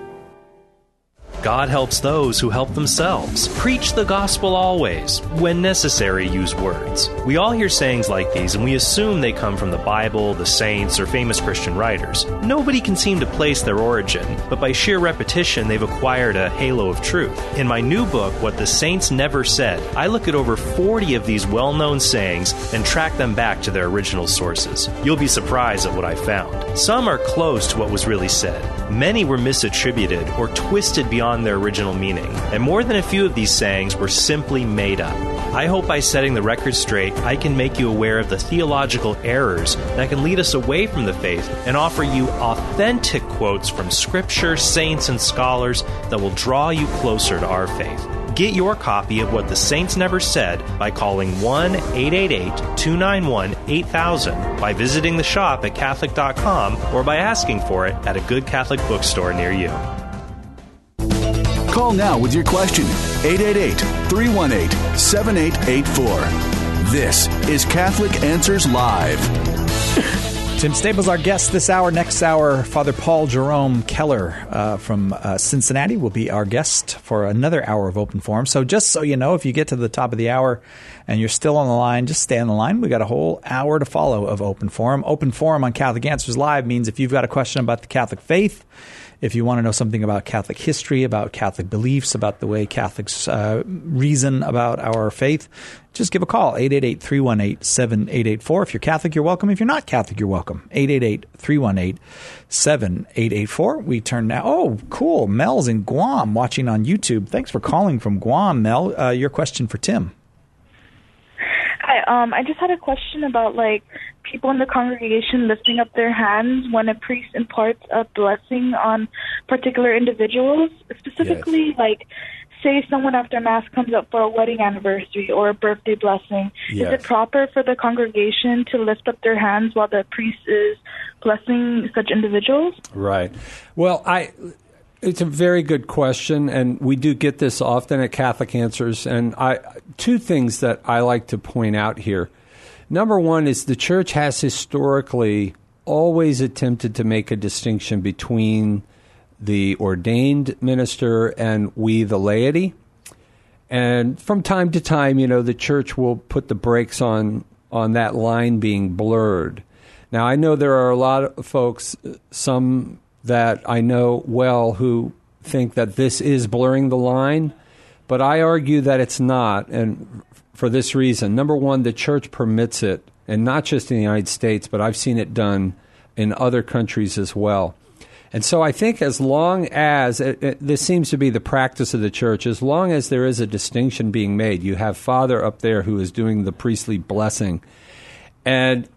God helps those who help themselves. Preach the gospel always. When necessary, use words. We all hear sayings like these, and we assume they come from the Bible, the saints, or famous Christian writers. Nobody can seem to place their origin, but by sheer repetition, they've acquired a halo of truth. In my new book, What the Saints Never Said, I look at over forty of these well-known sayings and track them back to their original sources. You'll be surprised at what I found. Some are close to what was really said. Many were misattributed or twisted beyond their original meaning, and more than a few of these sayings were simply made up. I hope by setting the record straight, I can make you aware of the theological errors that can lead us away from the faith and offer you authentic quotes from Scripture, saints, and scholars that will draw you closer to our faith. Get your copy of What the Saints Never Said by calling one eight eight eight, two nine one, eight thousand, by visiting the shop at Catholic dot com, or by asking for it at a good Catholic bookstore near you. Call now with your question, eight eight eight, three one eight, seven eight eight four. This is Catholic Answers Live. Tim Staples, our guest this hour. Next hour, Father Paul Jerome Keller uh, from uh, Cincinnati will be our guest for another hour of Open Forum. So just so you know, if you get to the top of the hour and you're still on the line, just stay on the line. We got a whole hour to follow of Open Forum. Open Forum on Catholic Answers Live means if you've got a question about the Catholic faith, if you want to know something about Catholic history, about Catholic beliefs, about the way Catholics uh, reason about our faith, just give a call, eight eight eight, three one eight, seven eight eight four. If you're Catholic, you're welcome. If you're not Catholic, you're welcome. eight eight eight, three one eight, seven eight eight four. We turn now. Oh, cool. Mel's in Guam watching on YouTube. Thanks for calling from Guam, Mel. Uh, your question for Tim. Hi, um, I just had a question about, like, people in the congregation lifting up their hands when a priest imparts a blessing on particular individuals. Specifically, yes. like, say someone after Mass comes up for a wedding anniversary or a birthday blessing. Yes. Is it proper for the congregation to lift up their hands while the priest is blessing such individuals? Right. Well, I... It's a very good question, and we do get this often at Catholic Answers. And I, two things that I like to point out here. Number one is the Church has historically always attempted to make a distinction between the ordained minister and we, the laity. And from time to time, you know, the Church will put the brakes on, on that line being blurred. Now, I know there are a lot of folks, some that I know well, who think that this is blurring the line, but I argue that it's not, and for this reason. Number one, the Church permits it, and not just in the United States, but I've seen it done in other countries as well. And so I think as long as, it, it, this seems to be the practice of the Church, as long as there is a distinction being made, you have Father up there who is doing the priestly blessing, and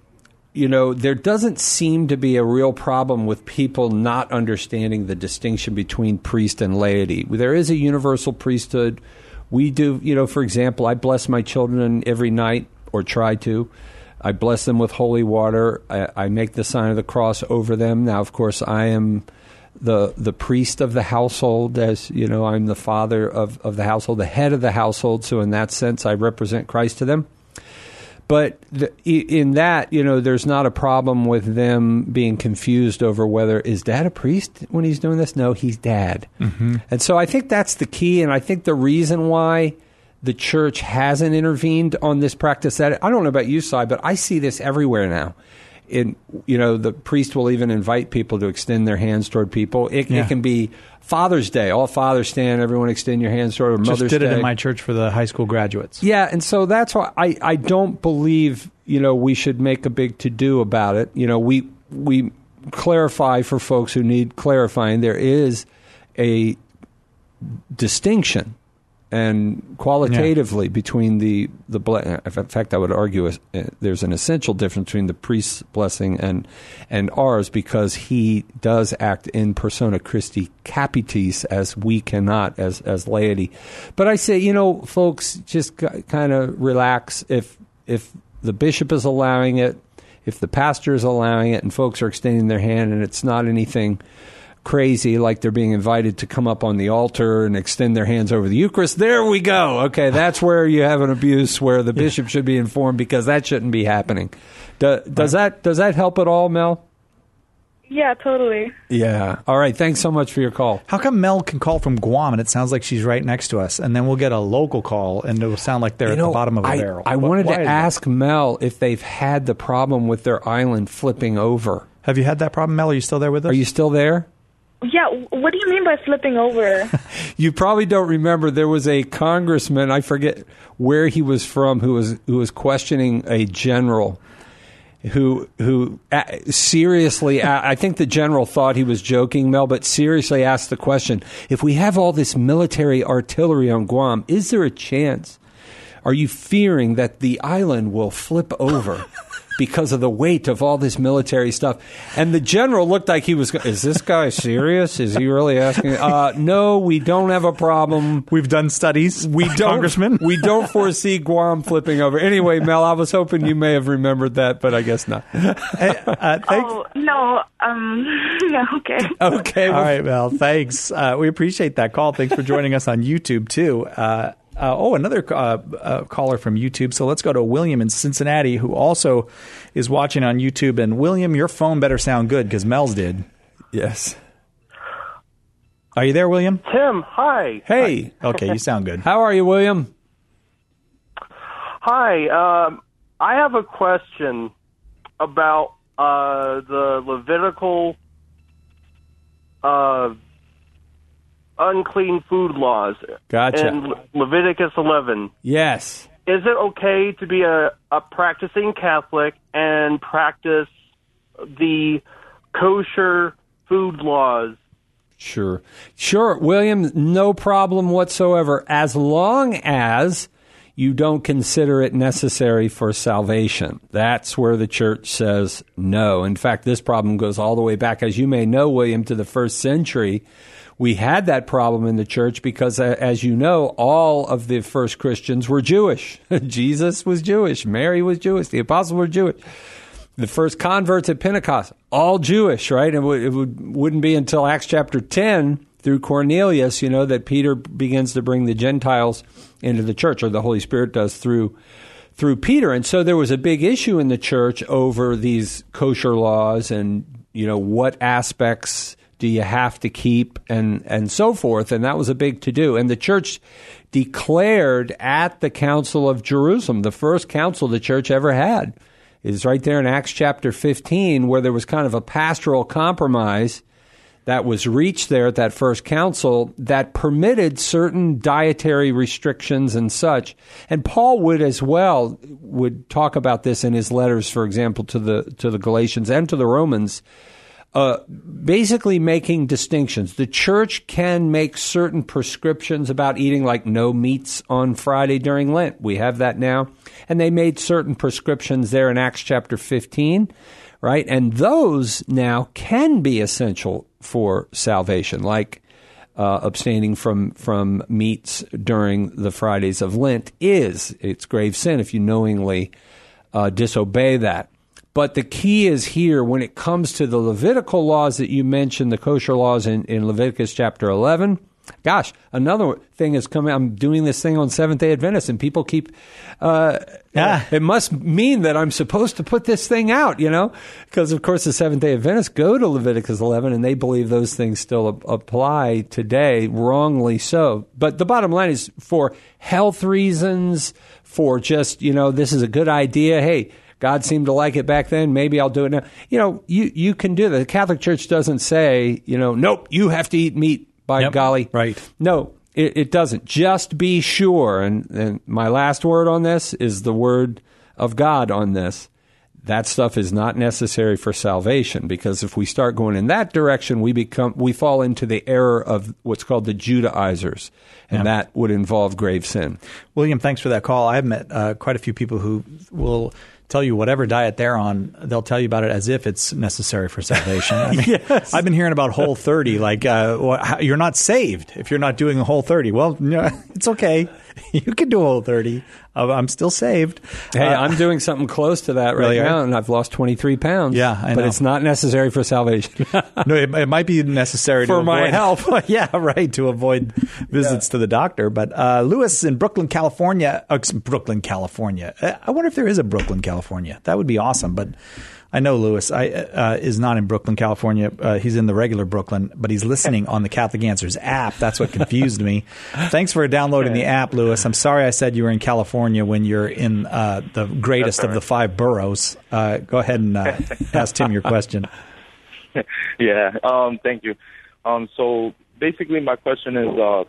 you know, there doesn't seem to be a real problem with people not understanding the distinction between priest and laity. There is a universal priesthood. We do, you know, for example, I bless my children every night, or try to. I bless them with holy water. I, I make the sign of the cross over them. Now, of course, I am the the priest of the household, as you know, I'm the father of, of the household, the head of the household. So in that sense, I represent Christ to them. But the, in that, you know, there's not a problem with them being confused over whether, is dad a priest when he's doing this? No, he's dad. Mm-hmm. And so I think that's the key. And I think the reason why the church hasn't intervened on this practice, that I don't know about you, Si, but I see this everywhere now. In, you know, the priest will even invite people to extend their hands toward people. It, yeah. it can be Father's Day, all fathers stand, everyone extend your hands toward, or Mother's Day. Just did it in my church for the high school graduates. Yeah, and so that's why I, I don't believe, you know, we should make a big to-do about it. You know, we we clarify for folks who need clarifying. There is a distinction and qualitatively yeah. between the, the in fact, I would argue uh, there's an essential difference between the priest's blessing and and ours, because he does act in persona Christi capitis, as we cannot as as laity. But I say, you know, folks, just g- kind of relax. If if the bishop is allowing it, if the pastor is allowing it, and folks are extending their hand, and it's not anything crazy, like they're being invited to come up on the altar and extend their hands over the Eucharist, there we go. Okay, that's where you have an abuse where the bishop should be informed, because that shouldn't be happening. Do, does that does that help at all, Mel? Yeah, totally. Yeah. All right. Thanks so much for your call. How come Mel can call from Guam and it sounds like she's right next to us, and then we'll get a local call and it'll sound like they're you at know, the bottom of a I, barrel? I what, wanted to ask that? Mel if they've had the problem with their island flipping over. Have you had that problem, Mel? Are you still there with us? Are you still there? Yeah, what do you mean by flipping over? You probably don't remember. There was a congressman, I forget where he was from, who was who was questioning a general who who seriously, I think the general thought he was joking, Mel, but seriously asked the question, if we have all this military artillery on Guam, is there a chance, are you fearing that the island will flip over? Because of the weight of all this military stuff. And the general looked like he was, is this guy serious? Is he really asking? Uh, no, we don't have a problem. We've done studies, we don't, Congressman. We don't foresee Guam flipping over. Anyway, Mel, I was hoping you may have remembered that, but I guess not. uh, oh, no. Um, yeah, okay. Okay. Well, all right, Mel, thanks. Uh, we appreciate that call. Thanks for joining us on YouTube, too. Uh, Uh, oh, another uh, uh, caller from YouTube. So let's go to William in Cincinnati, who also is watching on YouTube. And William, your phone better sound good, because Mel's did. Yes. Are you there, William? Tim, hi. Hey. Hi. Okay, you sound good. How are you, William? Hi. Um, I have a question about uh, the Levitical uh unclean food laws. Gotcha. In Le- Leviticus eleven. Yes. Is it okay to be a, a practicing Catholic and practice the kosher food laws? Sure. Sure, William, no problem whatsoever, as long as you don't consider it necessary for salvation. That's where the church says no. In fact, this problem goes all the way back, as you may know, William, to the first century. We had that problem in the church because, uh, as you know, all of the first Christians were Jewish. Jesus was Jewish. Mary was Jewish. The apostles were Jewish. The first converts at Pentecost, all Jewish, right? And it would, wouldn't be until Acts chapter ten, through Cornelius, you know, that Peter begins to bring the Gentiles into the church, or the Holy Spirit does through through Peter. And so there was a big issue in the church over these kosher laws and, you know, what aspects do you have to keep, and, and so forth. And that was a big to-do. And the church declared at the Council of Jerusalem, the first council the church ever had, is right there in Acts chapter fifteen, where there was kind of a pastoral compromise that was reached there at that first council that permitted certain dietary restrictions and such. And Paul would as well, would talk about this in his letters, for example, to the to the Galatians and to the Romans, uh, basically making distinctions. The church can make certain prescriptions about eating, like no meats on Friday during Lent. We have that now. And they made certain prescriptions there in Acts chapter fifteen, right? And those now can be essential for salvation, like uh, abstaining from, from meats during the Fridays of Lent is. It's grave sin if you knowingly uh, disobey that. But the key is here when it comes to the Levitical laws that you mentioned, the kosher laws in, in Leviticus chapter eleven. Gosh, another thing is coming. I'm doing this thing on Seventh-day Adventists, and people keep, uh, yeah. it must mean that I'm supposed to put this thing out, you know? Because, of course, the Seventh-day Adventists go to Leviticus eleven, and they believe those things still ap- apply today, wrongly so. But the bottom line is for health reasons, for just, you know, this is a good idea. Hey, God seemed to like it back then. Maybe I'll do it now. You know, you, you can do that. The Catholic Church doesn't say, you know, nope, you have to eat meat, by yep, golly. Right. No, it, it doesn't. Just be sure. And, and my last word on this is the word of God on this. That stuff is not necessary for salvation, because if we start going in that direction, we become we fall into the error of what's called the Judaizers, and yeah. that would involve grave sin. William, thanks for that call. I've met uh, quite a few people who will tell you whatever diet they're on, they'll tell you about it as if it's necessary for salvation. I mean, yes. I've been hearing about Whole thirty, like uh, you're not saved if you're not doing a Whole thirty. Well, no, it's okay. You can do a Whole thirty. I'm still saved. Hey, uh, I'm doing something close to that right really now, and I've lost twenty-three pounds. Yeah, I know. But it's not necessary for salvation. No, it, it might be necessary for to my avoid, health. Yeah, right, to avoid visits yeah. to the doctor. But uh, Lewis in Brooklyn, California, uh, Brooklyn, California. I wonder if there is a Brooklyn, California. That would be awesome. But I know Lewis I, uh, is not in Brooklyn, California. Uh, he's in the regular Brooklyn, but he's listening on the Catholic Answers app. That's what confused me. Thanks for downloading the app, Lewis. I'm sorry I said you were in California when you're in uh, the greatest of the five boroughs. Uh, go ahead and uh, ask Tim your question. Yeah, um, thank you. Um, so basically my question is, uh,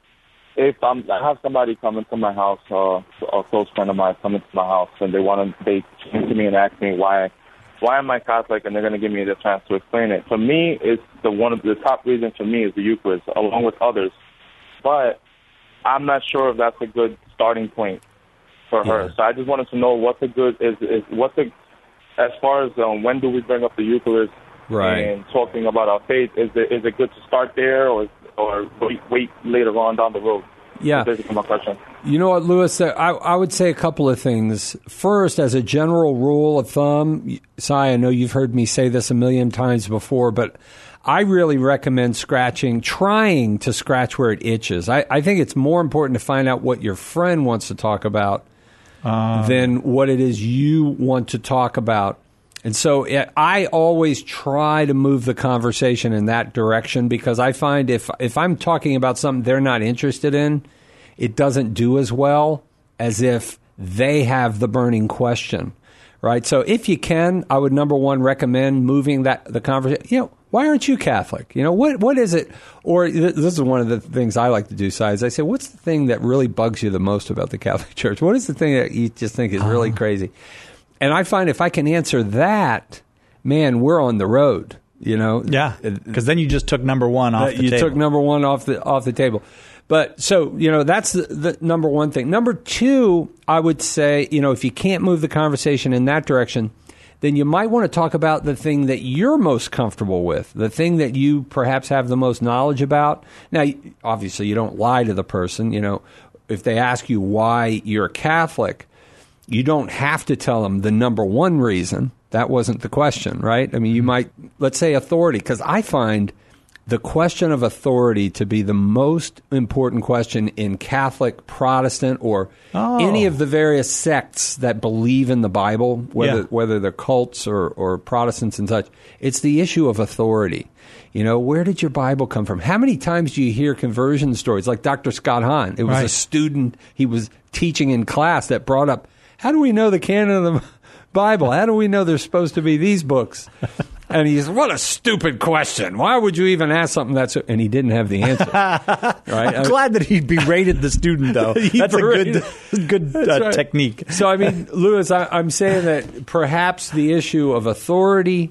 if I'm, I have somebody come into my house, uh, a close friend of mine come into my house, and they want to, they came to me and asked me why Why am I Catholic? And they're going to give me the chance to explain it. For me, it's the one of the top reasons for me is the Eucharist, along with others. But I'm not sure if that's a good starting point for yeah. her. So I just wanted to know what's a good is is what's a as far as um, when do we bring up the Eucharist right. and talking about our faith? Is it is it good to start there, or or wait, wait later on down the road? Yeah. That's basically my question. You know what, Lewis? I, I would say a couple of things. First, as a general rule of thumb, Si, I know you've heard me say this a million times before, but I really recommend scratching, trying to scratch where it itches. I, I think it's more important to find out what your friend wants to talk about um. than what it is you want to talk about. And so it, I always try to move the conversation in that direction, because I find if if I'm talking about something they're not interested in, it doesn't do as well as if they have the burning question, right? So if you can, I would, number one, recommend moving that the conversation. You know, why aren't you Catholic? You know, what what is it? Or th- this is one of the things I like to do, Si, is I say, what's the thing that really bugs you the most about the Catholic Church? What is the thing that you just think is really uh-huh. crazy? And I find if I can answer that, man, we're on the road, you know? Yeah, because then you just took number one off the you table. You took number one off the off the table. But so, you know, that's the, the number one thing. Number two, I would say, you know, if you can't move the conversation in that direction, then you might want to talk about the thing that you're most comfortable with, the thing that you perhaps have the most knowledge about. Now, obviously, you don't lie to the person. You know, if they ask you why you're Catholic, you don't have to tell them the number one reason. That wasn't the question, right? I mean, you might, let's say authority, because I find the question of authority to be the most important question in Catholic, Protestant, or oh. any of the various sects that believe in the Bible, whether yeah. whether they're cults or, or Protestants and such. It's the issue of authority. You know, where did your Bible come from? How many times do you hear conversion stories like Doctor Scott Hahn? It was right. a student he was teaching in class that brought up, how do we know the canon of the Bible? How do we know there's supposed to be these books? And he says, what a stupid question. Why would you even ask something that's... So, and he didn't have the answer. Right? I'm glad that he berated the student, though. That's berated. a good good uh, right. technique. So, I mean, Lewis, I, I'm saying that perhaps the issue of authority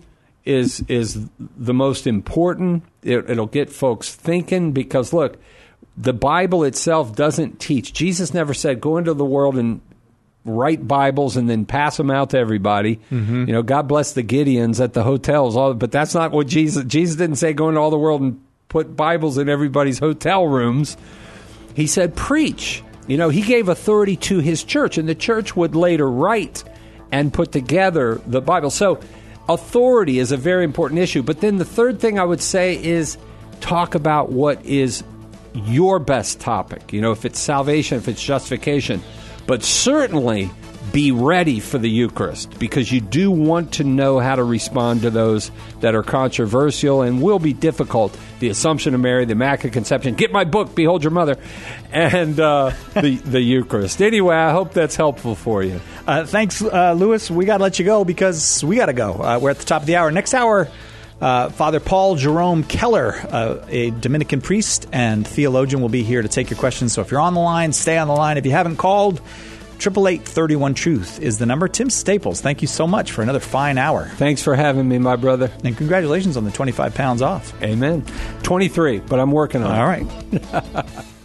is is the most important. It, it'll get folks thinking because, look, the Bible itself doesn't teach. Jesus never said, go into the world and write Bibles and then pass them out to everybody. Mm-hmm. You know, God bless the Gideons at the hotels, all, but that's not what Jesus... Jesus didn't say go into all the world and put Bibles in everybody's hotel rooms. He said preach. You know, he gave authority to his church, and the church would later write and put together the Bible. So authority is a very important issue. But then the third thing I would say is talk about what is your best topic. You know, if it's salvation, if it's justification. But certainly be ready for the Eucharist, because you do want to know how to respond to those that are controversial and will be difficult. The Assumption of Mary, the Immaculate Conception. Get my book, Behold Your Mother, and uh, the, the Eucharist. Anyway, I hope that's helpful for you. Uh, thanks, uh, Louis. We got to let you go because we got to go. Uh, we're at the top of the hour. Next hour, uh, Father Paul Jerome Keller, uh, a Dominican priest and theologian, will be here to take your questions. So if you're on the line, stay on the line. If you haven't called, eight eight eight, three one, truth is the number. Tim Staples, thank you so much for another fine hour. Thanks for having me, my brother. And congratulations on the twenty-five pounds off. Amen. twenty-three, but I'm working on All it. right.